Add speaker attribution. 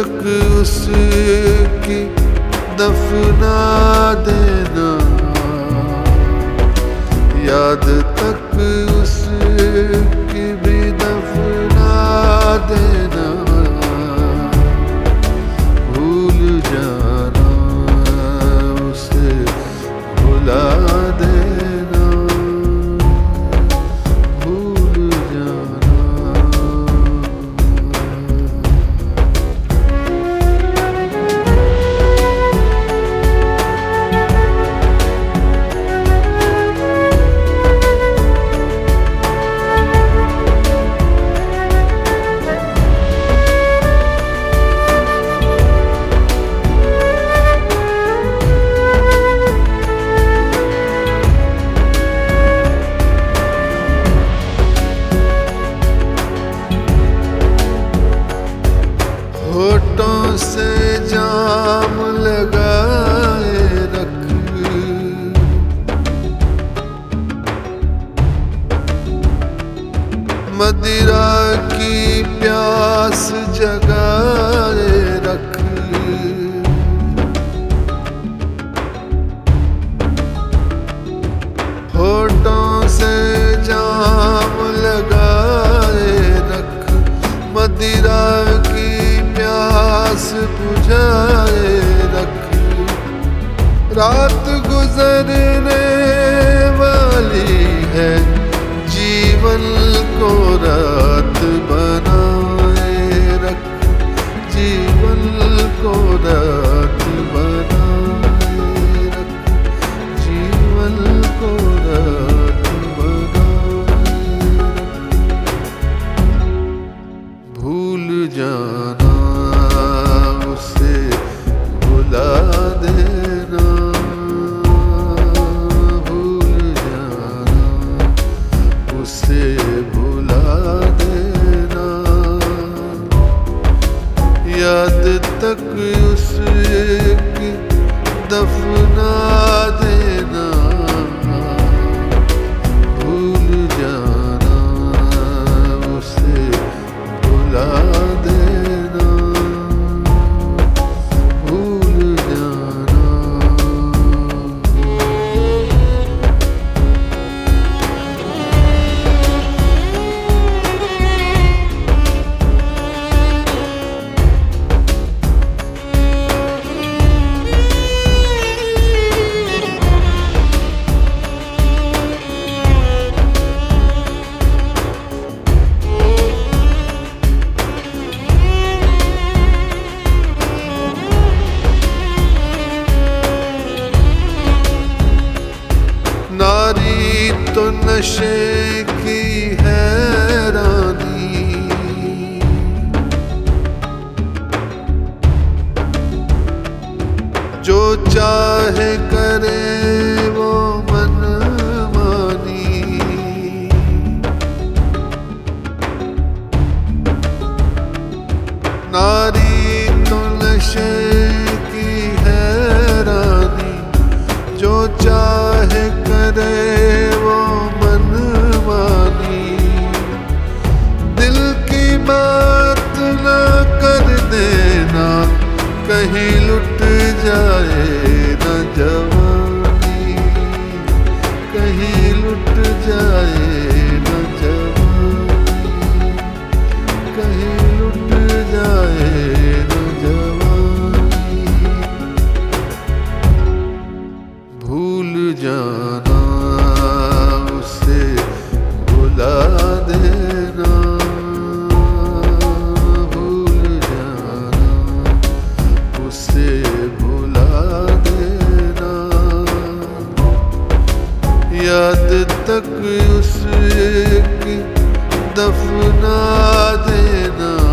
Speaker 1: तक उसकी दफना देना, याद तक उसकी भी दफना देना, भूल जाना उसे भुला देना, भूल जाना। होठों से जाम लगाए रख, मदिरा की प्यास जगाए रख, होठों से जाम लगाए रख, मदिरा की प्यास बुझाए रख, रात गुजरने वाली है, जीवन को रात बनाए रख, जीवन को रात बनाए रख, जीवन को रात बनाए रख, भूल जाना उसे भुला देना, भूल जाना उसे भुला देना, याद तक उसकी दफना देना, भूल जाना उसे भुला देना, भूल जाना। नारी तो नशे की है रानी, जो चाहे करे वो मन मानी, नारी तो नशे की है रानी, जो चाहे करे वो मन मानी, दिल की बात ना कर देना, कहीं लुट जाए न जवानी, कहीं लुट जाए न जवानी, कहीं लुट जाए न जवानी, भूल जाना उसे भुला देना, भूल जाना उसे भुला देना, याद तक उसकी दफना देना,